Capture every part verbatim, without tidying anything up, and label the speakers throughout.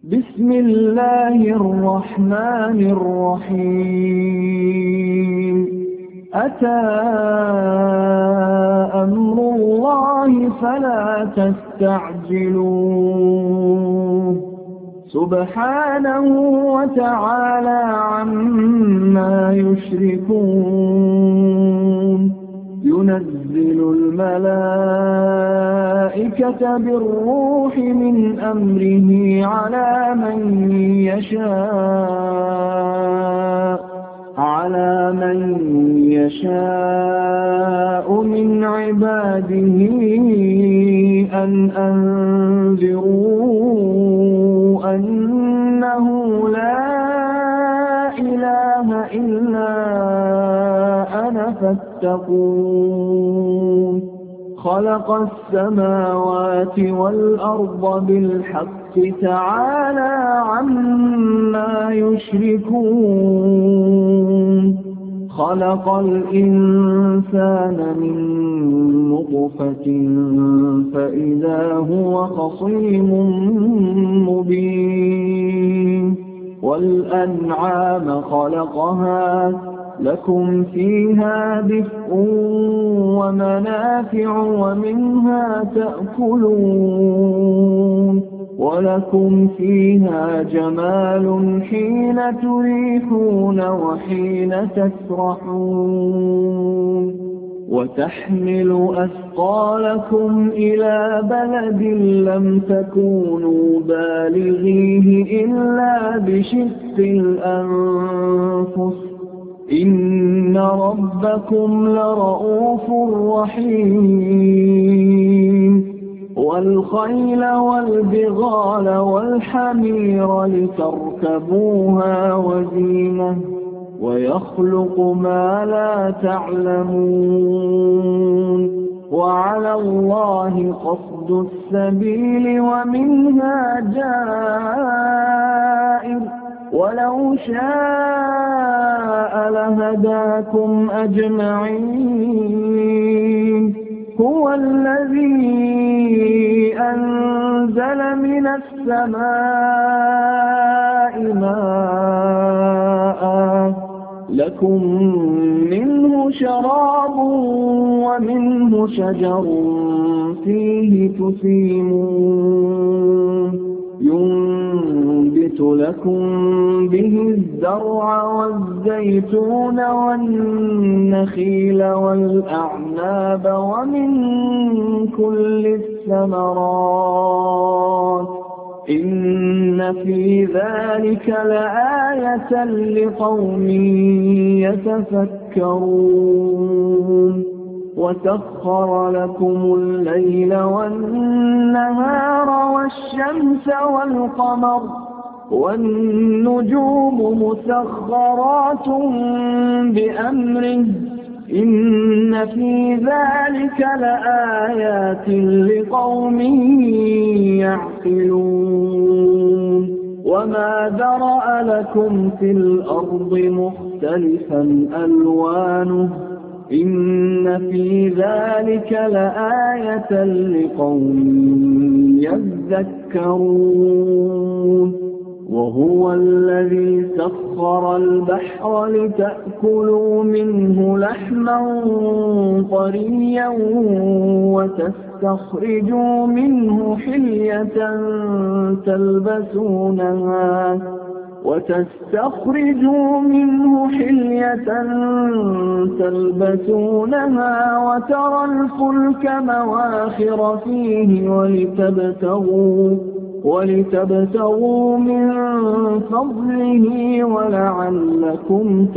Speaker 1: بسم الله الرحمن الرحيم أتى أمر الله فلا تستعجلوه سبحانه وتعالى عما يشركون ينزل الملائكة بالروح من أمره على من يشاء على من يشاء من عباده أن أنذروا أنه لا إله إلا أنا فاتقون خلق السماوات والأرض بالحق تعالى عما يشركون خلق الإنسان من نطفة فإذا هو خصيم مبين والأنعام خلقها لكم فيها دفء ومنافع ومنها تأكلون ولكم فيها جمال حين تريحون وحين تسرحون وتحمل أثقالكم إلى بلد لم تكونوا بالغيه إلا بشق الأنفس إن ربكم لرؤوف رحيم والخيل والبغال والحمير لتركبوها وزينة ويخلق ما لا تعلمون وعلى الله قصد السبيل ومنها جائر ولو شاء لهداكم أجمعين هو الذي أنزل من السماء ماء لكم منه شراب ومنه شجر فيه تسيمون ينبت لكم به الزرع والزيتون والنخيل والأعناب ومن كل الثمرات إن في ذلك لآية لقوم يتفكرون وسخر لكم الليل والنهار والشمس والقمر والنجوم مسخرات بأمره إن في ذلك لآيات لقوم يعقلون وما ذرأ لكم في الأرض مختلفا ألوانه إن في ذلك لآية لقوم يذكرون وهو الذي سخر البحر لتأكلوا منه لحما طريا وتستخرجوا منه حلية تلبسونها وتستخرجوا منه حلية تلبسونها وترى الفلك مواخر فيه ولتبتغوا ولتبتغوا من فضله ولعلكم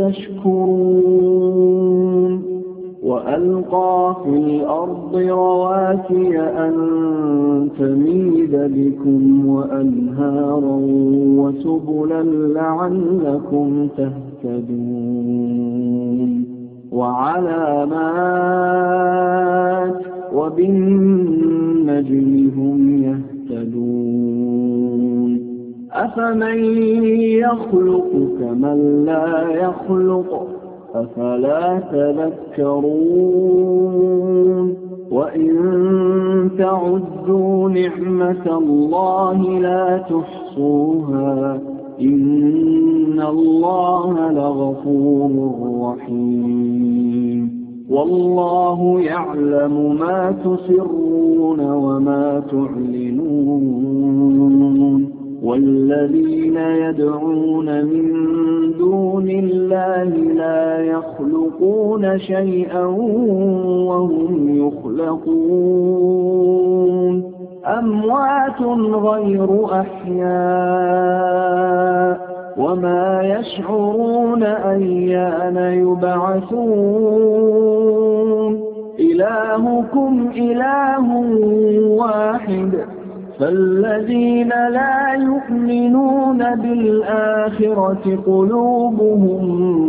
Speaker 1: تشكرون وألقى في الأرض رواسي أن تميد بكم وأنهارا وسبلا لعلكم تهتدون وعلامات وبالنجم هم يهتدون أفمن يخلق كمن لا يخلق أفلا تذكرون وإن تعدوا نعمة الله لا تحصوها إن الله لغفور رحيم والله يعلم ما تسرون وما تعلنون والذين يدعون من دون الله لا يخلقون شيئا وهم يخلقون أموات غير أحياء وما يشعرون أيان يبعثون إلهكم إله واحد فالذين لا يؤمنون بالآخرة قلوبهم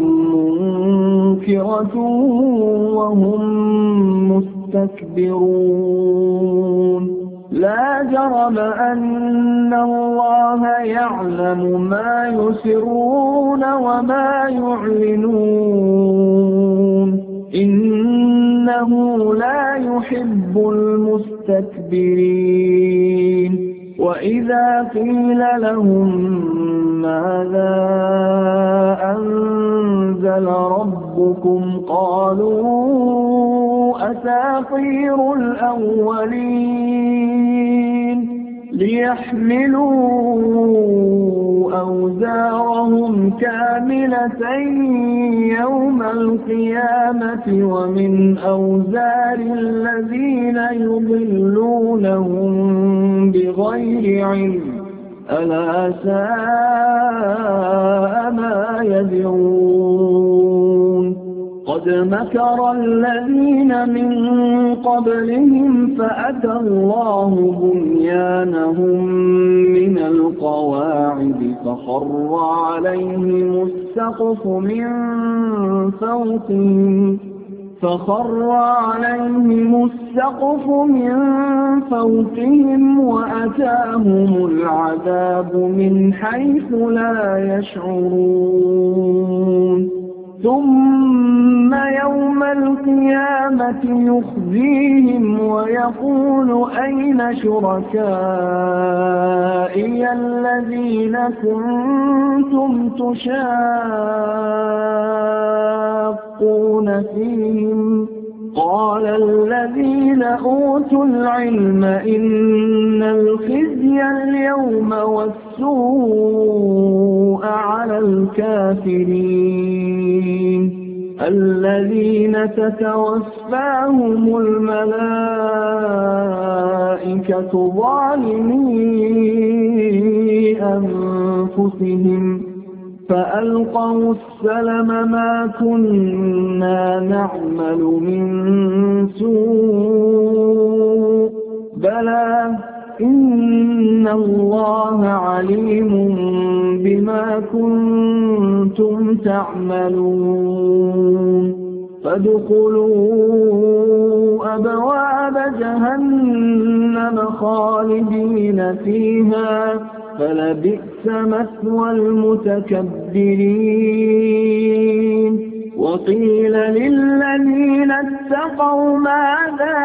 Speaker 1: منكرة وهم مستكبرون لا جرم أن الله يعلم ما يسرون وما يعلنون إنه لا يحب المستكبرين وإذا قيل لهم ماذا أنزل ربكم قالوا أساطير الأولين ليحملوا أوزارهم كاملة يوم القيامة ومن أوزار الذين يضلونهم بغير علم ألا ساء ما يذرون قد مكر الذين من قبلهم فأتى الله بنيانهم من القواعد فخر عليهم السقف من فوقهم فخر عليهم السقف من فوقهم وأتاهم العذاب من حيث لا يشعرون ثم يوم القيامة يخزيهم ويقول أين شركائي الذين كنتم تشاقون فيهم قال الذين أوتوا العلم إن الخزي اليوم والسوء على الكافرين الذين تتوفاهم الملائكة ظالمي أنفسهم فألقوا السلم ما كنا نعمل من سوء بلى إن الله عليم بما كنتم تعملون فادخلوا أبواب جهنم خالدين فيها فلبئس مثوى المتكبرين وقيل للذين اتقوا ماذا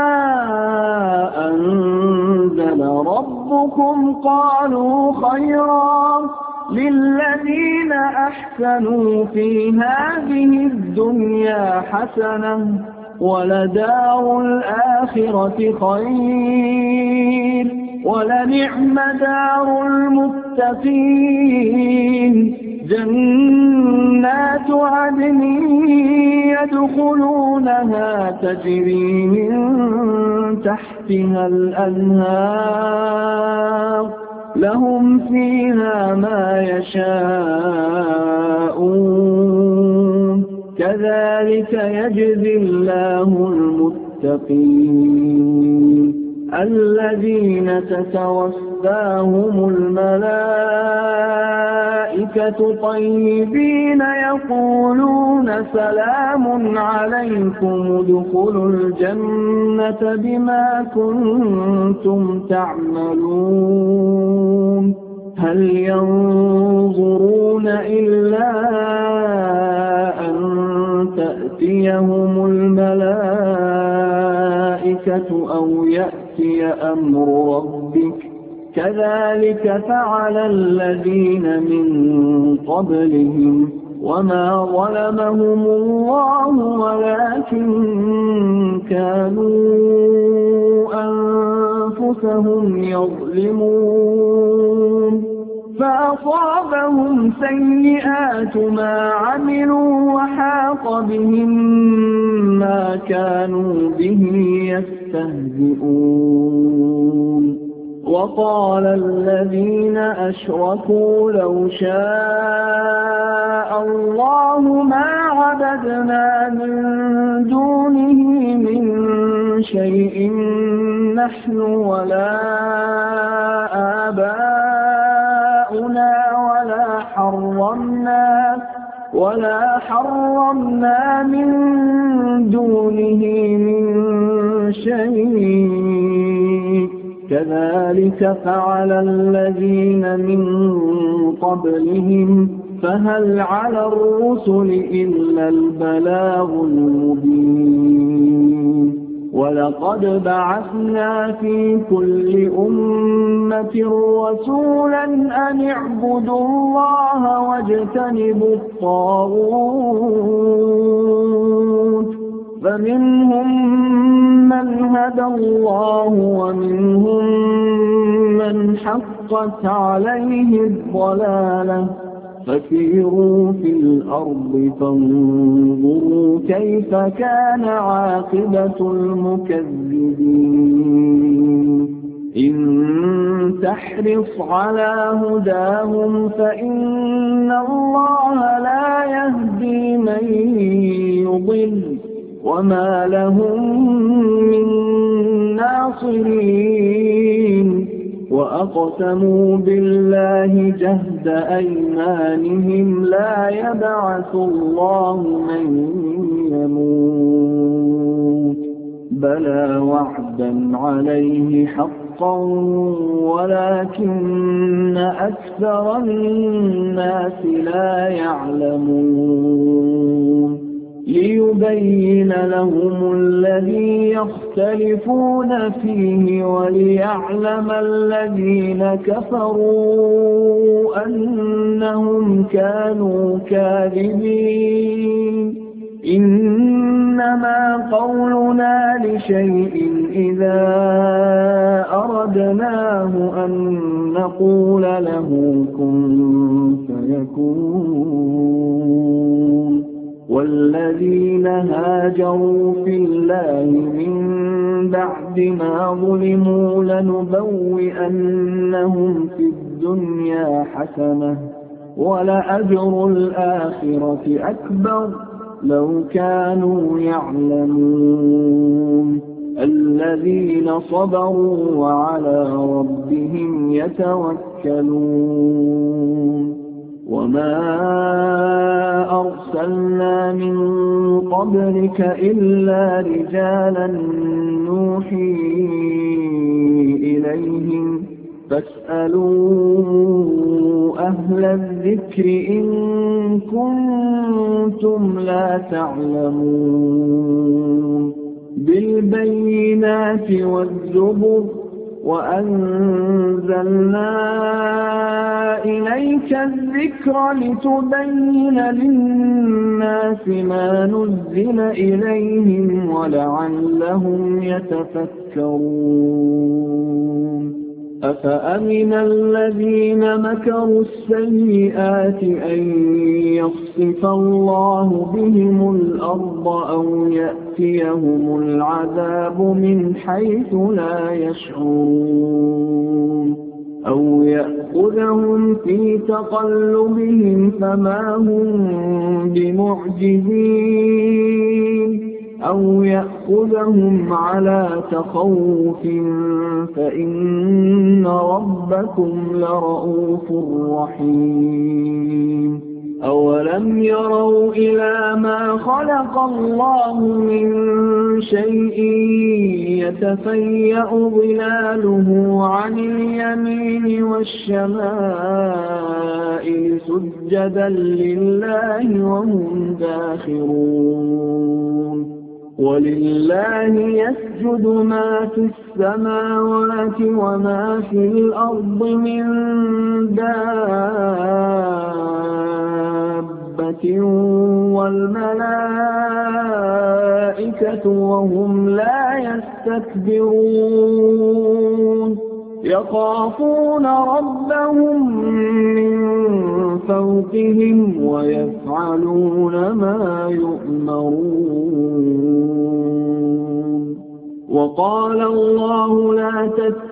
Speaker 1: أنزل ربكم قالوا خيرا للذين أحسنوا في هذه الدنيا حسنة ولدار الآخرة خير ولنعم دار المتقين جنات عدن يدخلونها تجري من تحتها الأنهار لهم فيها ما يشاءون كذلك يجزي الله المتقين الذين تتوفاهم الملائكة طيبين يقولون سلام عليكم ادخلوا الجنة بما كنتم تعملون هل ينظرون إلا أن تأتيهم الملائكة الْمَلَائِكَةُ أَوْ يَأْتِيَ أَمْرُ رَبِّكَ كَذَلِكَ فَعَلَ الَّذِينَ مِن قَبْلِهِمْ وَمَا ظَلَمَهُمُ اللَّهُ وَلَكِن كَانُوا أَنفُسَهُمْ يَظْلِمُونَ فَأَصَابَهُمْ سَيِّئَاتُ مَا عَمِلُوا وَحَاقَ بِهِم مَّا كَانُوا بِهِ يَسْتَهْزِئُونَ وَقَالَ الَّذِينَ أَشْرَكُوا لَوْ شَاءَ اللَّهُ مَا عَبَدْنَا مِن دُونِهِ مِن شَيْءٍ نَّحْنُ وَلَا آبَاؤُنَا وَلَا حَرَّمْنَا وَلَا حَرَّمْنَا مِن دُونِهِ مِن شَيْءٍ كَذَلِكَ فَعَلَ الَّذِينَ مِن قَبْلِهِمْ فَهَلْ عَلَى الرُّسُلِ إِلَّا الْبَلَاغُ الْمُبِينُ وَلَقَدْ بَعَثْنَا فِي كُلِّ أُمَّةٍ رَّسُولًا أَنِ اعْبُدُوا اللَّهَ وَاجْتَنِبُوا الطَّاغُوتَ فَمِنْهُم مَّنْ هَدَى اللَّهُ وَمِنْهُم مَّنْ حَقَّتْ عَلَيْهِ الضَّلَالَةُ فَسِيرُوا فِي الْأَرْضِ فَانظُرُوا كَيْفَ كَانَ عَاقِبَةُ الْمُكَذِّبِينَ إِن تَحْرِصْ عَلَىٰ هُدَاهُمْ فَإِنَّ اللَّهَ لَا يَهْدِي مَن يُضِلُّ وَمَا لَهُم مِّن نَّاصِرِينَ وَأَقْسَمُوا بِاللَّهِ جَهْدَ أَيْمَانِهِمْ لَا يَبْعَثُ اللَّهُ مَن يَمُوتُ بَلَىٰ وَعْدًا عَلَيْهِ حَقًّا وَلَكِنَّ أَكْثَرَ النَّاسِ لَا يَعْلَمُونَ لِيُبَيِّنَ لَهُمُ الَّذِي يَخْتَلِفُونَ فِيهِ وَلِيَعْلَمَ الَّذِينَ كَفَرُوا أَنَّهُمْ كَانُوا كَاذِبِينَ إِنَّمَا قَوْلُنَا لِشَيْءٍ إِذَا أَرَدْنَاهُ أَن نَّقُولَ لَهُ كُن فَيَكُونُ وَالَّذِينَ هَاجَرُوا فِي اللَّهِ مِن بَعْدِ مَا ظُلِمُوا لَنُبَوِّئَنَّهُمْ فِي الدُّنْيَا حَسَنَةً وَلَأَجْرُ الْآخِرَةِ أَكْبَرُ لَوْ كَانُوا يَعْلَمُونَ الَّذِينَ صَبَرُوا وَعَلَىٰ رَبِّهِمْ يَتَوَكَّلُونَ وَمَا أَرْسَلْنَا مِن قَبْلِكَ إِلَّا رِجَالًا نُّوحِي إِلَيْهِمْ فَاسْأَلُوا أَهْلَ الذِّكْرِ إِن كُنتُمْ لَا تَعْلَمُونَ بِالْبَيِّنَاتِ وَالزُّبُرِ وَأَنزَلْنَا إِلَيْكَ الذِّكْرَ لِتُبَيِّنَ لِلنَّاسِ مَا نُزِّلَ إِلَيْهِمْ وَلَعَلَّهُمْ يَتَفَكَّرُونَ أَفَأَمِنَ الَّذِينَ مَكَرُوا السَّيِّئَاتِ أَن يَخْسِفَ اللَّهُ بِهِمُ الْأَرْضَ أَوْ يَأْتِيَهُمُ الْعَذَابُ مِنْ حَيْثُ لَا يَشْعُرُونَ أَوْ يَأْخُذَهُمْ فِي تَقَلُّبِهِمْ فَمَا هُم بِمُعْجِزِينَ أَوْ يَأْخُذَهُمْ عَلَىٰ تَخَوُّفٍ فَإِنَّ رَبَّكُمْ لَرَءُوفٌ رَّحِيمٌ أَوَلَمْ يَرَوْا إِلَىٰ مَا خَلَقَ اللَّهُ مِن شَيْءٍ يَتَفَيَّأُ ظِلَالُهُ عَنِ الْيَمِينِ وَالشَّمَائِلِ سُجَّدًا لِّلَّهِ وَهُمْ دَاخِرُونَ ولله يسجد ما في السماوات وما في الأرض من دابة والملائكة وهم لا يستكبرون يخافون ربهم من فوقهم ويفعلون ما يؤمرون وقال الله لا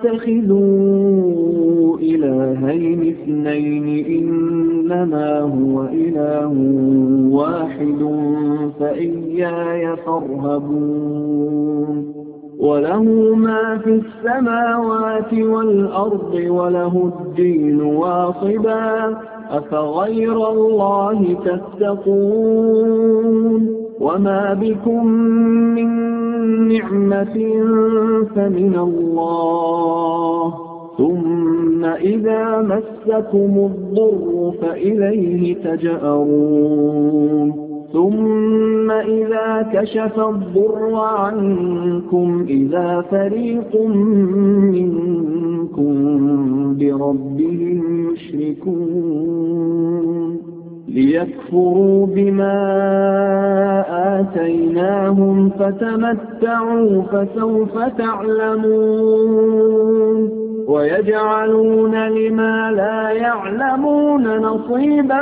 Speaker 1: تتخذوا إلهين اثنين إنما هو إله واحد فإياي فارهبون وله ما في السماوات والأرض وله الدين واصبا أفغير الله تتقون وما بكم من نعمة فمن الله ثم إذا مسكم الضر فإليه تجأرون ثم إذا كشف الضر عنكم إذا فريق منكم بربهم يشركون ليكفروا بما آتيناهم فتمتعوا فسوف تعلمون ويجعلون لما لا يعلمون نصيبا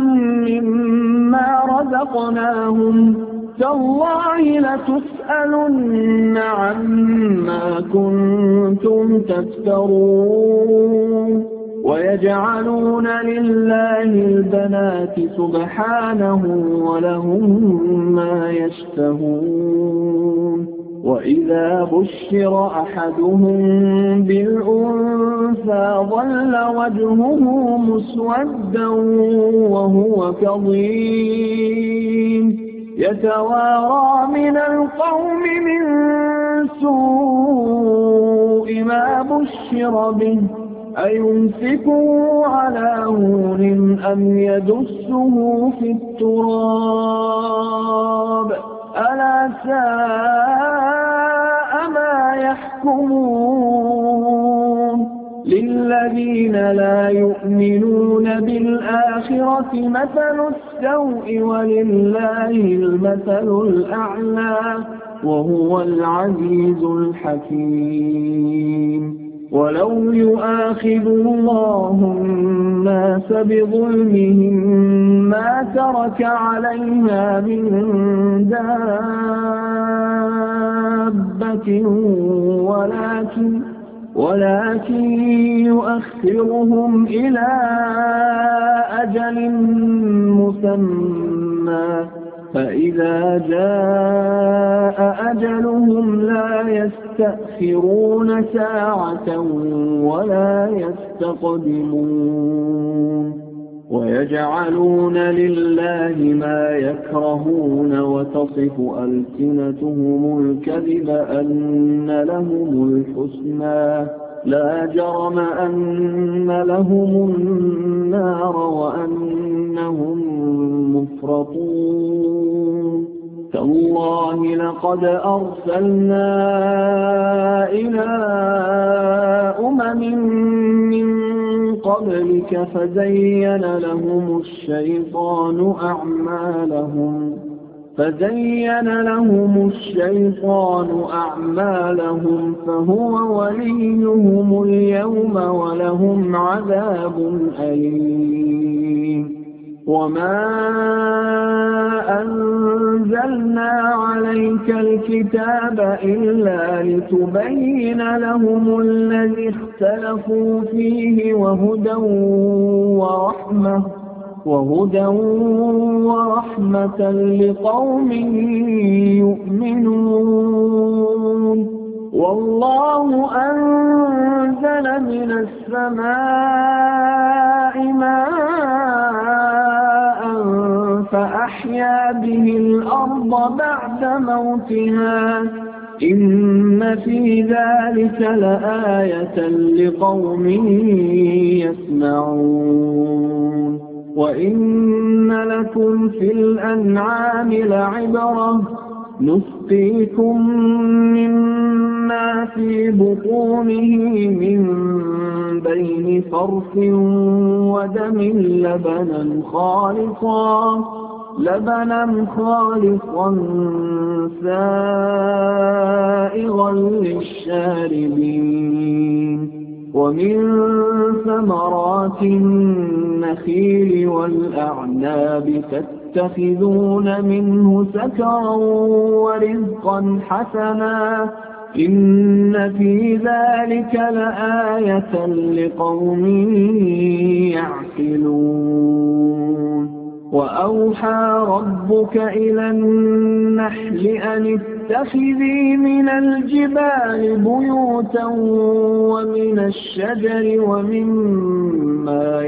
Speaker 1: مما رزقناهم تالله لتسألن عما كنتم تفترون ويجعلون لله البنات سبحانه ولهم ما يشتهون وإذا بشر أحدهم بالأنثى ظل وجهه مسودا وهو كظيم يتوارى من القوم من سوء ما بشر به أيمسكه على هون أم يدسه في التراب ألا ساء ما يحكمون للذين لا يؤمنون بالآخرة مثل السوء ولله المثل الأعلى وهو العزيز الحكيم ولو يؤاخذ الله الناس بظلمهم ما ترك عليها من دابة ولكن ولكن يؤخرهم إلى أجل مسمى فإذا جاء أجلهم لا يستأخرون ساعة ولا يستقدمون ويجعلون لله ما يكرهون وتصف ألسنتهم الكذب أن لهم الحسنى لا جرم أن لهم النار وأنهم مفرطون تالله لقد أرسلنا إلى أمم من قبلك فزين لهم الشيطان أعمالهم فزين لهم الشيطان أعمالهم فهو وليهم اليوم ولهم عذاب أليم وما أنزلنا عليك الكتاب إلا لتبين لهم الذي اختلفوا فيه وهدى ورحمة وهدى ورحمة لقوم يؤمنون والله أنزل من السماء ماء فأحيا به الأرض بعد موتها إن في ذلك لآية لقوم يسمعون وإن لكم في الأنعام لعبرة نسقيكم مما في بطونه من بين فرث ودم لبنا خالصا لبنا خالصا سائغا للشاربين ومن ثمرات النخيل والأعناب تتخذون منه سكرا ورزقا حسنا إن في ذلك لآية لقوم يعقلون وأوحى ربك إلى النحل أن اتخذي من الجبال بيوتا ومن الشجر ومما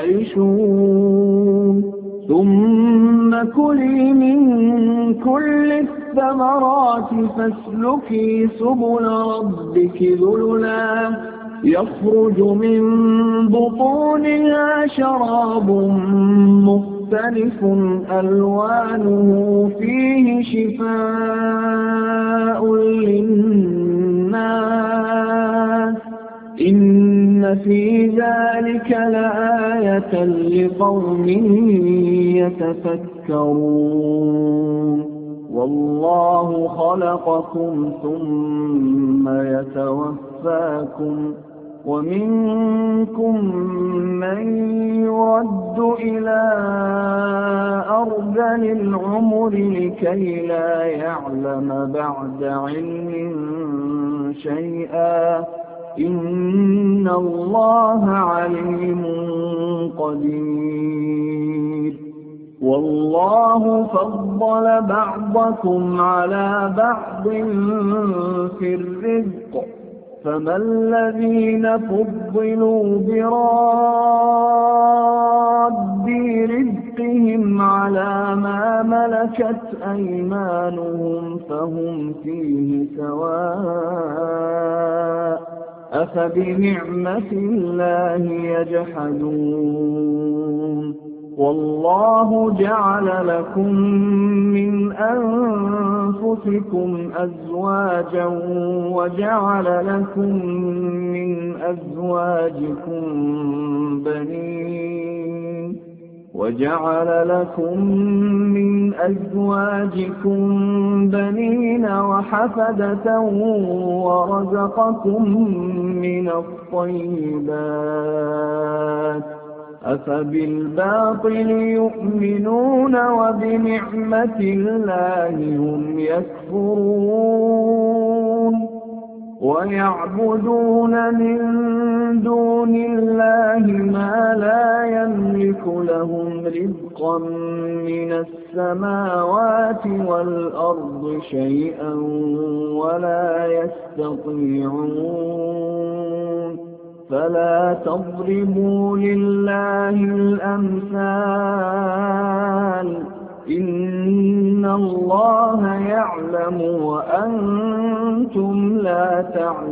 Speaker 1: يعرشون ثم كلي من كل الثمرات فاسلكي سبل ربك ذللا يخرج من بطونها شراب مختلف ألوانه فيه شفاء للناس إن في ذلك لآية لقوم يتفكرون والله خلقكم ثم يتوفاكم ومنكم من يرد إلى أرذل العمر لكي لا يعلم بعد علم شيئا إن الله عليم قدير والله فضل بعضكم على بعض في الرزق فما الذين فضلوا براد رزقهم على ما ملكت أيمانهم فهم فيه سواء أفبنعمة الله يجحدون والله جعل لكم من أنفسكم أزواجا وجعل لكم من أزواجكم بنين وجعل لكم من أزواجكم بنين وحفدة ورزقكم من الطيبات أفبالباطل يؤمنون وبنعمة الله هم يكفرون ويعبدون من دون الله ما لا يملك لهم رزقا من السماوات والأرض شيئا ولا يستطيعون فلا تضربوا لله الأمثال إن الله يعلم وأنتم لا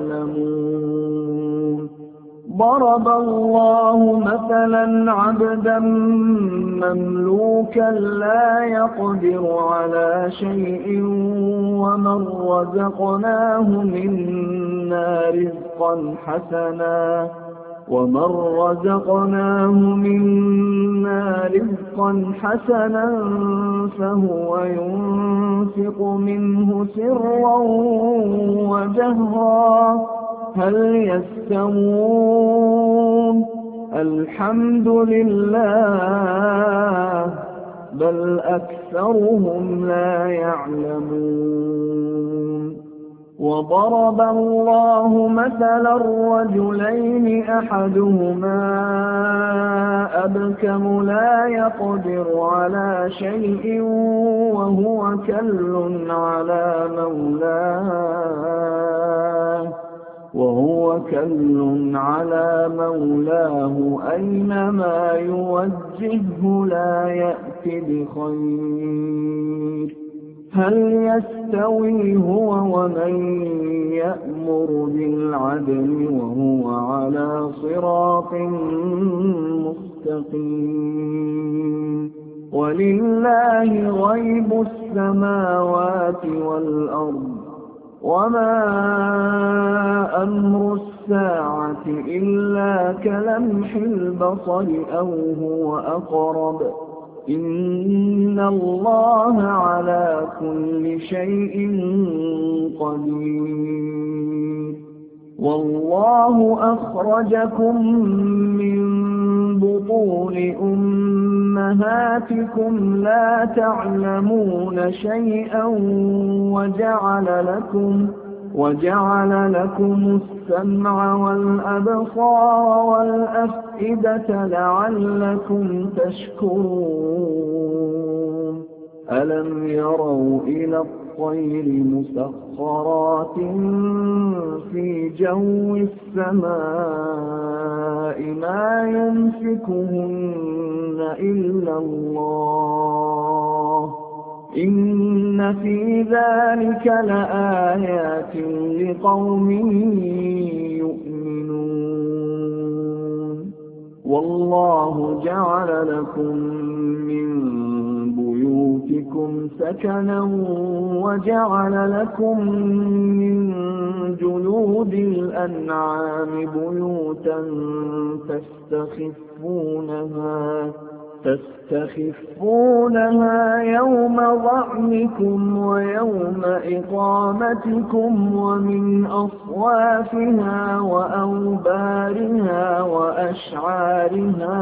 Speaker 1: تعلمون ضرب الله مثلا عبدا مملوكا لا يقدر على شيء ومن رزقناه منا رزقا حسنا ومن رزقناه منا رزقا حسنا فهو ينفق منه سرا وجهرا هل يستوون الحمد لله بل أكثرهم لا يعلمون وضرب الله مثلا رجلين أحدهما أبكم لا يقدر على شيء وهو كل على مولاه وهو كل على مولاه أينما يوجهه لا يأتي بخير هل يستوي هو ومن يأمر بالعدل وهو على صراط مستقيم وَلِلَّهِ غَيْبُ السَّمَاوَاتِ وَالْأَرْضِ وَمَا أَمْرُ السَّاعَةِ إِلَّا كَلَمْحِ الْبَصَرِ أَوْ هُوَ أَقْرَبُ إِنَّ اللَّهَ عَلَى كُلِّ شَيْءٍ قَدِيرٌ وَاللَّهُ أَخْرَجَكُم مِّن بُطُونِ أُمَّهَاتِكُمْ لَا تَعْلَمُونَ شَيْئًا وَجَعَلَ لَكُمْ وَجَعَلَ لَكُمُ السَّمْعَ وَالْأَبْصَارَ وَالْأَفْئِدَةَ لَعَلَّكُمْ تَشْكُرُونَ أَلَمْ يَرَوْا إِلَى الطَّيْرِ مُسَخَّرَاتٍ فِي جَوِّ السَّمَاءِ مَا يُمْسِكُهُنَّ إِلَّا اللَّهُ إِنَّ فِي ذَلِكَ لَآيَاتٍ لِقَوْمٍ يُؤْمِنُونَ وَاللَّهُ جَعَلَ لَكُم مِّن بُيُوتِكُمْ سَكَنًا وَجَعَلَ لَكُم مِّن جُلُودِ الْأَنْعَامِ بُيُوتًا تَسْتَخِفُّونَهَا تستخفونها يوم ظعنكم ويوم إقامتكم ومن أصوافها وأوبارها وأشعارها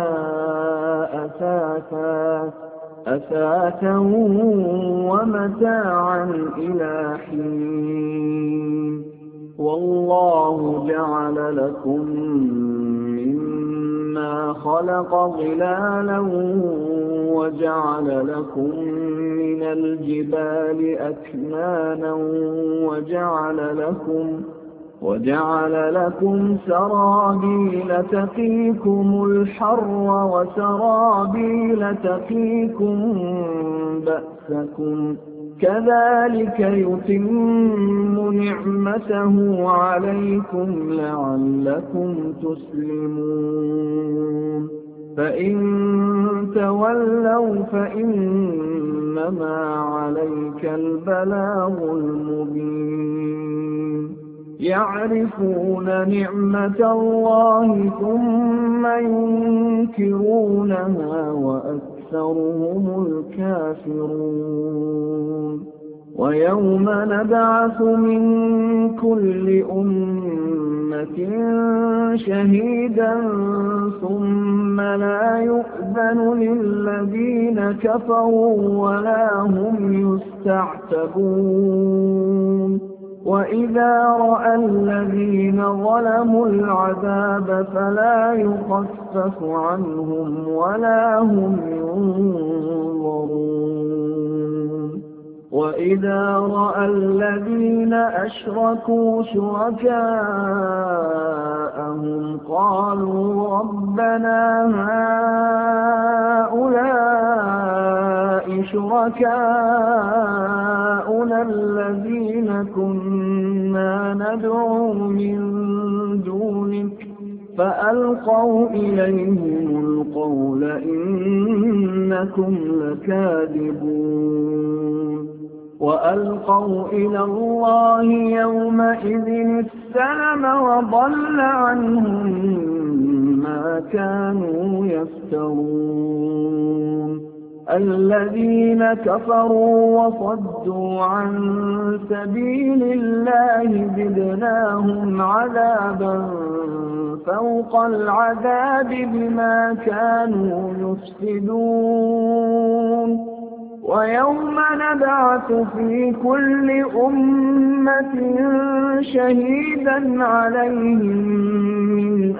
Speaker 1: أثاثا أثاثا ومتاعا إلى حين والله جعل لكم مما خلق ظلالا وجعل لكم من الجبال أكنانا وجعل لكم وجعل لكم سرابيل تقيكم الحر وسرابيل تقيكم بأسكم كذلك يتم نعمته عليكم لعلكم تسلمون فإن تولوا فإنما عليك البلاغ المبين يعرفون نعمة الله ثم ينكرونها وأكثرهم الكافرون ويوم نبعث من كل أمة شهيدا ثم لا يؤذن للذين كفروا ولا هم يستعتبون وإذا رأى الذين ظلموا العذاب فلا يخفف عنهم ولا هم ينظرون وإذا رأى الذين أشركوا شركاءهم قالوا ربنا هؤلاء شركاؤنا الذين كنا ندعو من دونك فألقوا إليهم القول إنكم لكاذبون وألقوا إلى الله يومئذ السلم وضل عنهم ما كانوا يفترون الذين كفروا وصدوا عن سبيل الله زدناهم عذابا فوق العذاب بما كانوا يفسدون ويوم نبعث في كل أمة شهيدا عليهم من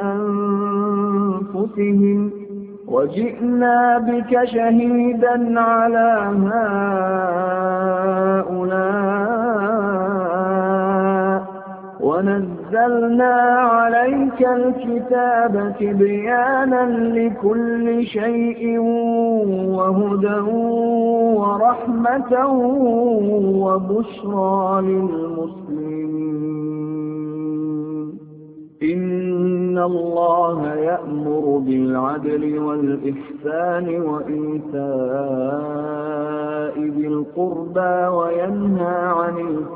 Speaker 1: أنفسهم وجئنا بك شهيدا على هؤلاء ونزلنا عليك الكتاب تبيانا لكل شيء وهدى ورحمة وبشرى للمسلمين إِنَّ اللَّهَ يَأْمُرُ بِالْعَدْلِ وَالْإِحْسَانِ وَإِيتَاءِ ذِي الْقُرْبَىٰ وَيَنْهَىٰ عَنِ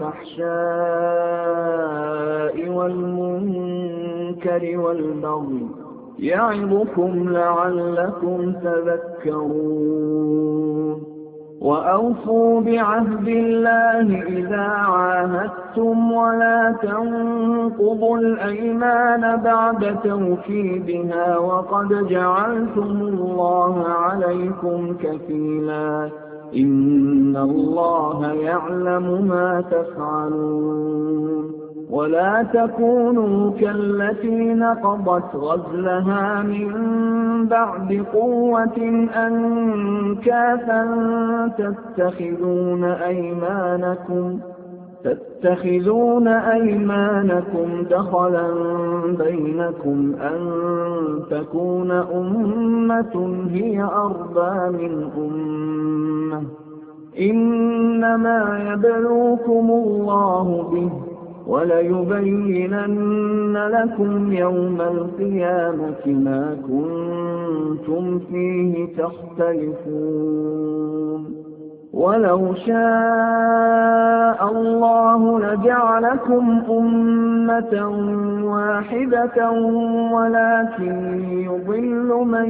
Speaker 1: الْفَحْشَاءِ وَالْمُنكَرِ وَالْبَغْيِ ۚ يَعِظُكُمْ لَعَلَّكُمْ تَذَكَّرُونَ وَأَوْفُوا بِعَهْدِ اللَّهِ إِذَا عَاهَدتُّمْ وَلَا تَنقُضُوا الْأَيْمَانَ بَعْدَ تَوْكِيدِهَا وَقَدْ جَعَلْتُمُ اللَّهَ عَلَيْكُمْ كَفِيلًا ۚ إِنَّ اللَّهَ يَعْلَمُ مَا تَفْعَلُونَ وَلَا تَكُونُوا كَالَّتِي نَقَضَتْ غَزْلَهَا مِن بَعْدِ قُوَّةٍ أَنكَاثًا تَتَّخِذُونَ أَيْمَانَكُمْ تَتَّخِذُونَ أَيْمَانَكُمْ دَخَلًا بَيْنَكُمْ أَن تَكُونَ أُمَّةٌ هِيَ أَرْبَىٰ مِنْ أُمَّةٍ ۚ إِنَّمَا يَبْلُوكُمُ اللَّهُ بِهِ وَلَيُبَيِّنَنَّ لَكُمْ يَوْمَ الْقِيَامَةِ مَا كُنتُمْ فِيهِ تَخْتَلِفُونَ وَلَوْ شَاءَ اللَّهُ لَجَعَلَكُمْ أُمَّةً وَاحِدَةً وَلَٰكِن يُضِلُّ مَن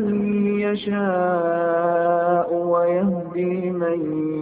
Speaker 1: يَشَاءُ وَيَهْدِي مَن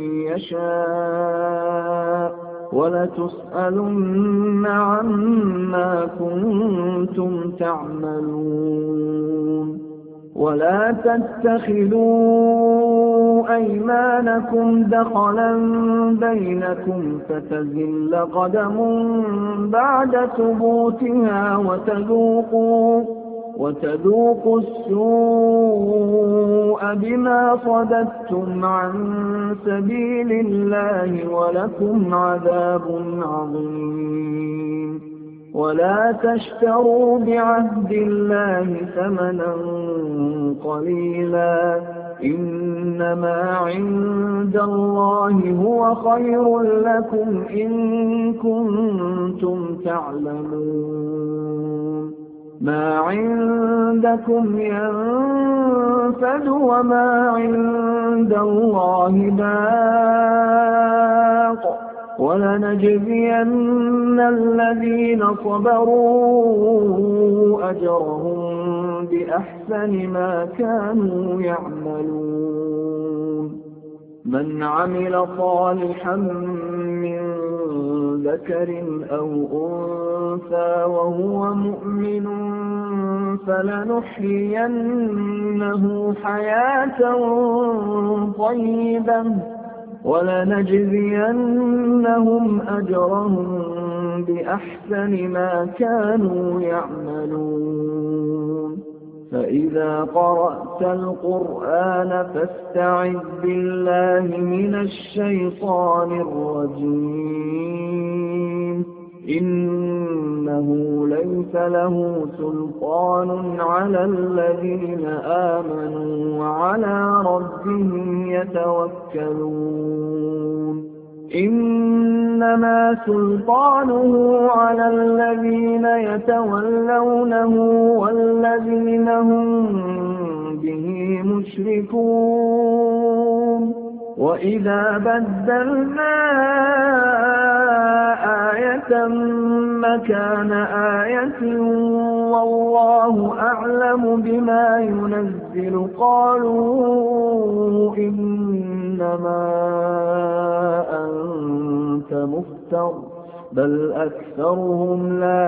Speaker 1: يَشَاءُ ۚ وَلَتُسْأَلُنَّ عَمَّا كُنتُمْ تَعْمَلُونَ وَلَا تَتَّخِذُوا أَيْمَانَكُمْ دَخَلًا بَيْنَكُمْ فَتَزِلَّ قَدَمٌ بَعْدَ ثُبُوتِهَا وَتَذُوقُوا وَتَذُوقُوا السُّوءَ بِمَا صَدَدتُّمْ عَن سَبِيلِ اللَّهِ وَلَكُمْ عَذَابٌ عَظِيمٌ وَلَا تَشْتَرُوا بِعَهْدِ اللَّهِ ثَمَنًا قَلِيلًا ۚ إِنَّمَا عِندَ اللَّهِ هُوَ خَيْرٌ لَّكُمْ إِن كُنتُمْ تَعْلَمُونَ مَا عِندَكُمْ يَنفَدُ وَمَا عِندَ اللَّهِ بَاقٍ ۗ وَلَنَجْزِيَنَّ الَّذِينَ صَبَرُوا أَجْرَهُم بِأَحْسَنِ مَا كَانُوا يَعْمَلُونَ مَنْ عَمِلَ صَالِحًا مِّن ذَكَرٍ أَوْ أُنثَىٰ وَهُوَ مُؤْمِنٌ فَلَنُحْيِيَنَّهُ حَيَاةً طَيِّبَةً وَلَنَجْزِيَنَّهُمْ أَجْرَهُم بِأَحْسَنِ مَا كَانُوا يَعْمَلُونَ فَإِذَا قَرَأْتَ الْقُرْآنَ فَاسْتَعِذْ بِاللَّهِ مِنَ الشَّيْطَانِ الرَّجِيمِ إِنَّهُ لَيْسَ لَهُ سُلْطَانٌ عَلَى الَّذِينَ آمَنُوا وَعَلَىٰ رَبِّهِمْ يَتَوَكَّلُونَ إِنَّمَا سُلْطَانُهُ عَلَى الَّذِينَ يَتَوَلَّوْنَهُ وَالَّذِينَ هُم بِهِ مُشْرِكُونَ وَإِذَا بَدَّلْنَا آيَةً مَّكَانَ آيَةٍ وَاللَّهُ أَعْلَمُ بِمَا يُنَزِّلُ قَالُوا إِنَّمَا أَنتَ مُفْتَرٍ بَلْ أَكْثَرُهُمْ لَا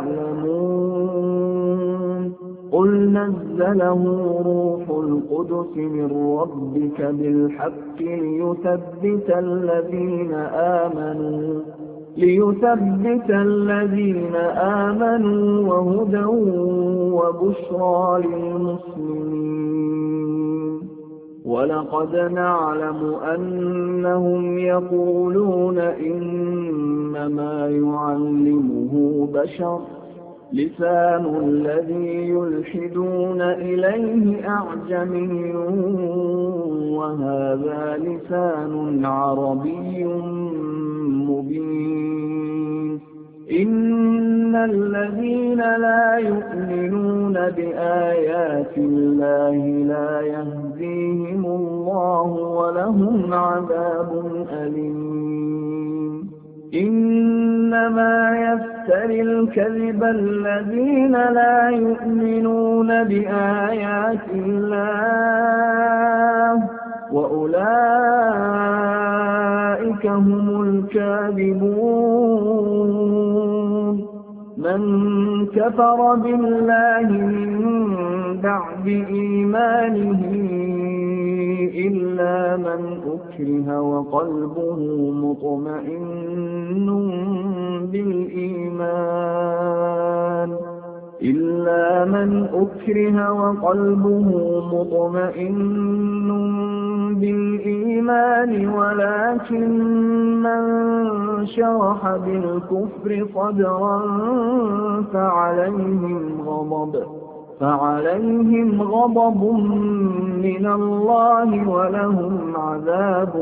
Speaker 1: يَعْلَمُونَ قُلْ نَزَّلَهُ رُوحُ الْقُدُسِ مِن رَّبِّكَ بِالْحَقِّ لِيُثَبِّتَ الَّذِينَ آمَنُوا لِيُثَبِّتَ الَّذِينَ آمَنُوا وَهُدًى وَبُشْرَىٰ لِلْمُسْلِمِينَ وَلَقَدْ نَعْلَمُ أَنَّهُمْ يَقُولُونَ إِنَّمَا يُعَلِّمُهُ بَشَرٌ لِّسَانُ الَّذِي يُلْحِدُونَ إِلَيْهِ أَعْجَمِيٌّ وَهَٰذَا لِسَانٌ عَرَبِيٌّ مُّبِينٌ إن الذين لا يؤمنون بآيات الله لا يهديهم الله ولهم عذاب أليم إنما يفتري الكذب الذين لا يؤمنون بآيات الله وأولئك هم الكاذبون من كفر بالله من بعد إيمانه إلا من أكره وقلبه مطمئن بالإيمان إلا من أكره وقلبه مطمئن بالإيمان ولكن من شرح بالكفر صدرا فعليهم غضب فعليهم غضب من الله ولهم عذاب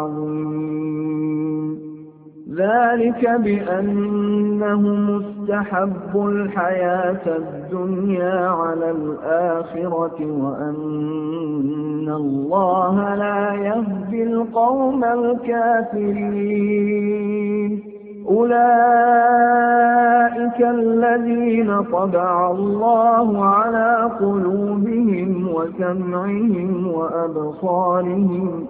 Speaker 1: عظيم ذلك بأنهم استحبوا الحياة الدنيا على الآخرة وأن الله لا يهدي القوم الكافرين أولئك الذين طبع الله على قلوبهم وسمعهم وأبصارهم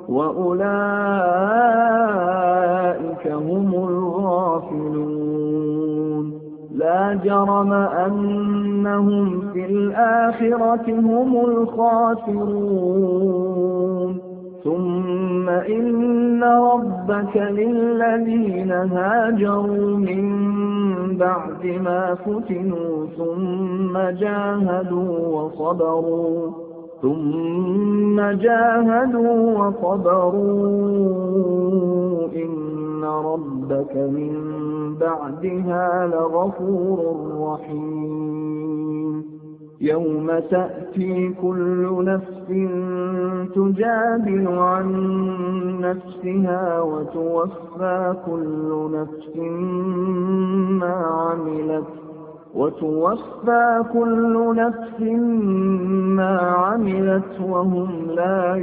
Speaker 1: وأولئك هم الغافلون لا جرم أنهم في الآخرة هم الخاسرون ثم إن ربك للذين هاجروا من بعد ما فتنوا ثم جاهدوا وصبروا ثم جاهدوا وصبروا إن ربك من بعدها لغفور رحيم يوم تأتي كل نفس تجادل عن نفسها وتوفى كل نفس ما عملت وتوفى كل نفس ما عملت وهم لا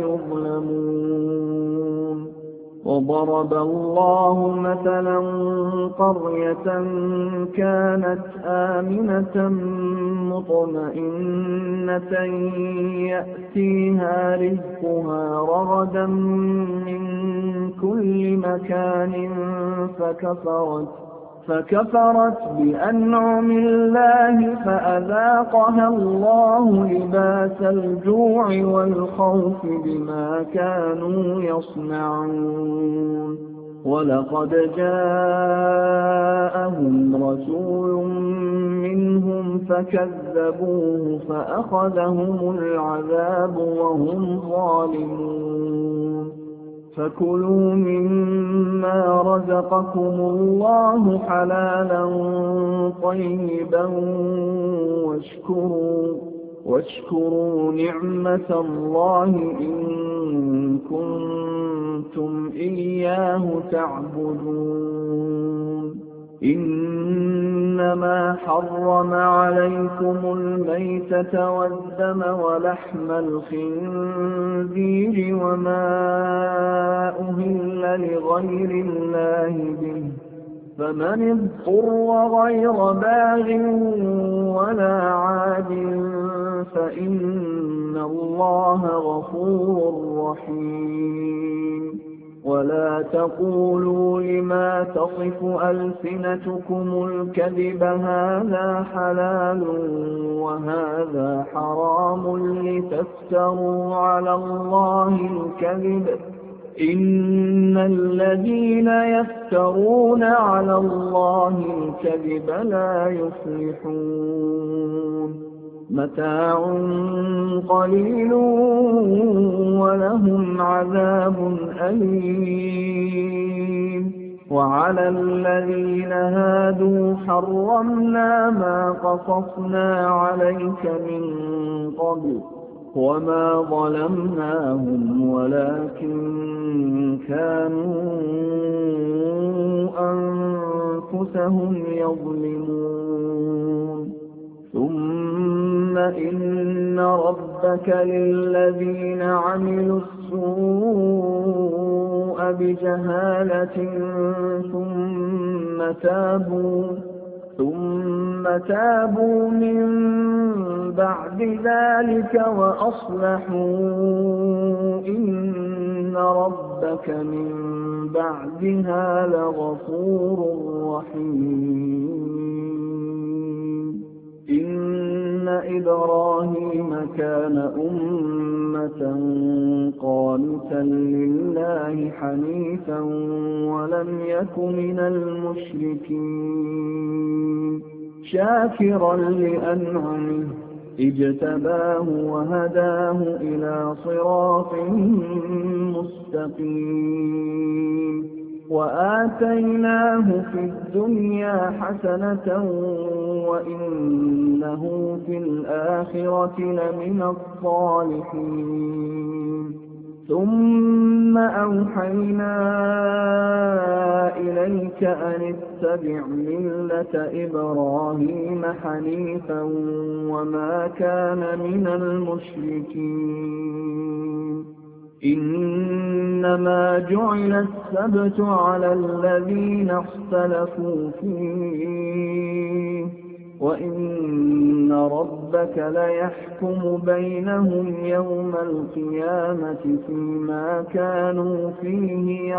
Speaker 1: يظلمون وضرب الله مثلا قرية كانت آمنة مطمئنة يأتيها رزقها رغدا من كل مكان فكفرت فكفرت بأنعم الله فأذاقها الله لباس الجوع والخوف بما كانوا يصنعون ولقد جاءهم رسول منهم فكذبوه فأخذهم العذاب وهم ظالمون فكلوا مما رزقكم الله حلالا طيبا واشكروا, واشكروا نعمة الله إن كنتم إياه تعبدون إنما حرم عليكم الميتة والدم ولحم الخنزير وما أهل لغير الله به فمن اضطر غير باغ ولا عاد فإن الله غفور رحيم ولا تقولوا لما تصف ألسنتكم الكذب هذا حلال وهذا حرام لتفتروا على الله الكذب إن الذين يفترون على الله الكذب لا يفلحون متاع قليل ولهم عذاب أليم وعلى الذين هادوا حرمنا ما قصصنا عليك من قبل وما ظلمناهم ولكن كانوا أنفسهم يظلمون ثم إن ربك للذين عملوا السوء بجهالة ثم تابوا ثم تابوا من بعد ذلك وأصلحوا إن ربك من بعدها لغفور رحيم إن إبراهيم كان أمة قانتا لله حنيفا ولم يك من المشركين شاكرا لأنعمه اجتباه وهداه إلى صراط مستقيم وآتيناه في الدنيا حسنة وإنه في الآخرة لمن الصالحين ثم أوحينا إليك أن اتبع ملة إبراهيم حنيفا وما كان من المشركين إنما جعل السبت على الذين اختلفوا فيه وإن ربك ليحكم بينهم يوم القيامة فيما كانوا فيه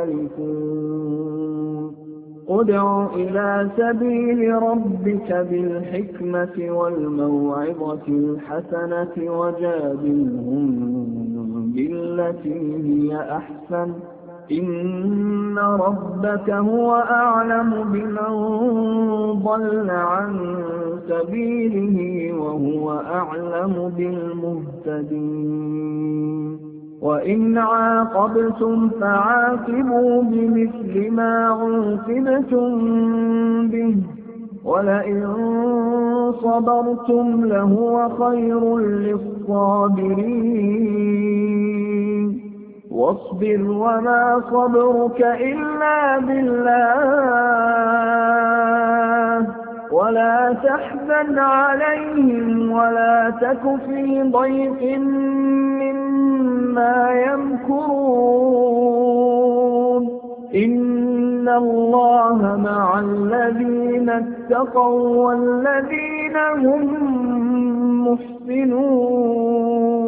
Speaker 1: يختلفون ادع إلى سبيل ربك بالحكمة والموعظة الحسنة وجادلهم بالتي هي أحسن إن ربك هو أعلم بمن ضل عن سبيله وهو أعلم بالمهتدين وإن عاقبتم فعاقبوا بمثل ما عوقبتم به ولئن صبرتم لهو خير للصابرين واصبر وما صبرك إلا بالله ولا تحزن عليهم ولا تك في ضيق مما يمكرون إن الله مع الذين اتقوا والذين هم محسنون